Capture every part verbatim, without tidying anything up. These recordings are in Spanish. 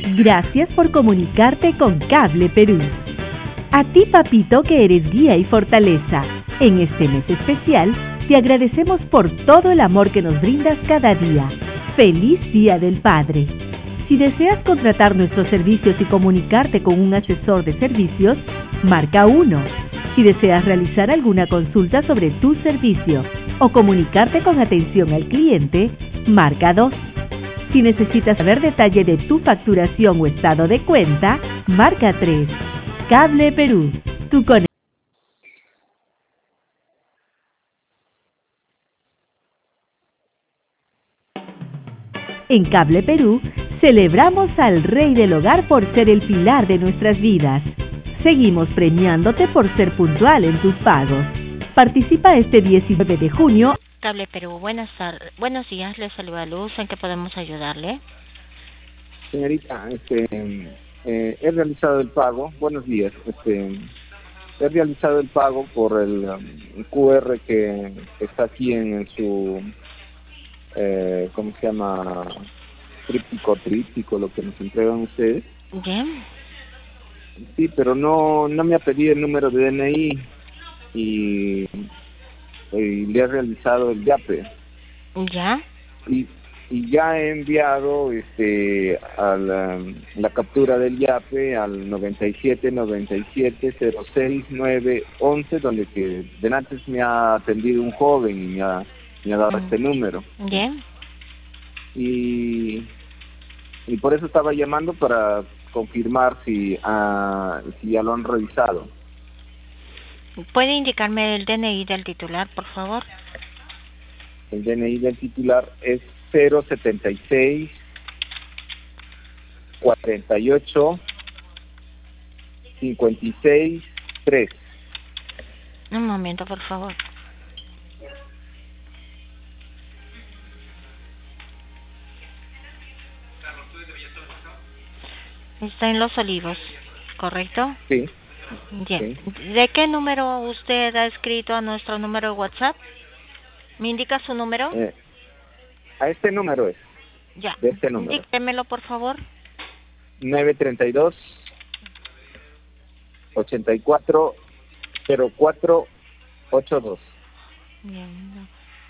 Gracias por comunicarte con Cable Perú. A ti, papito, que eres guía y fortaleza. En este mes especial, te agradecemos por todo el amor que nos brindas cada día. ¡Feliz Día del Padre! Si deseas contratar nuestros servicios y comunicarte con un asesor de servicios, marca uno. Si deseas realizar alguna consulta sobre tu servicio o comunicarte con atención al cliente, marca dos. Si necesitas saber detalle de tu facturación o estado de cuenta, marca tres. Cable Perú, tu conexión. En Cable Perú, celebramos al Rey del Hogar por ser el pilar de nuestras vidas. Seguimos premiándote por ser puntual en tus pagos. Participa este diecinueve de junio. Cable Perú, buenas tardes, buenos días, les saluda Luz, ¿en qué podemos ayudarle? Señorita, este, eh, he realizado el pago, buenos días, este, he realizado el pago por el um, Q R que está aquí en su, eh, ¿cómo se llama? Tríptico, tríptico, lo que nos entregan ustedes. Bien. Sí, pero no, no me ha pedido el número de D N I y, y le he realizado el YAPE. ¿Ya? Y, y ya he enviado este a la, la captura del YAPE al noventa y siete noventa y siete cero seis nueve once, donde que de antes me ha atendido un joven y me ha, me ha dado Mm. este número. Bien. Y, y por eso estaba llamando para confirmar si, uh, si ya lo han revisado. ¿Puede indicarme el D N I del titular, por favor? El D N I del titular es cero setenta y seis cuarenta y ocho cincuenta y seis tres. Un momento, por favor. Está en Los Olivos, ¿correcto? Sí. Bien. Sí. ¿De qué número usted ha escrito a nuestro número de WhatsApp? ¿Me indica su número? Eh, a este número es. Ya. De este número. Indíquemelo, por favor. nueve treinta y dos ochenta y cuatro cero cuatro ochenta y dos. Bien.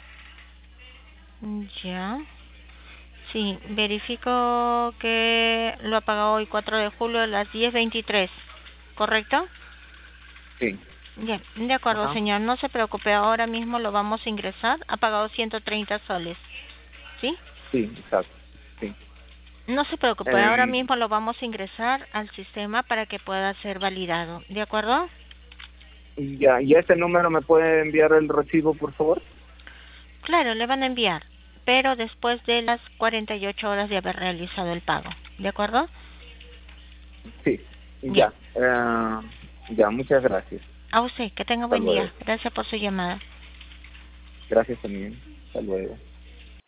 Ya. Sí, verifico que lo ha pagado hoy cuatro de julio a las diez veintitrés, ¿correcto? Sí. Bien, de acuerdo, Ajá. señor, no se preocupe, ahora mismo lo vamos a ingresar, ha pagado ciento treinta soles, ¿sí? Sí, exacto. Sí. No se preocupe, Eh, ahora mismo lo vamos a ingresar al sistema para que pueda ser validado, ¿de acuerdo? y ya, ¿y a este número me puede enviar el recibo, por favor? Claro, le van a enviar, pero después de las cuarenta y ocho horas de haber realizado el pago, ¿de acuerdo? Sí. Bien. Ya. Eh, ya, muchas gracias. A usted, que tenga Hasta buen luego. día, gracias por su llamada. Gracias también. Hasta luego.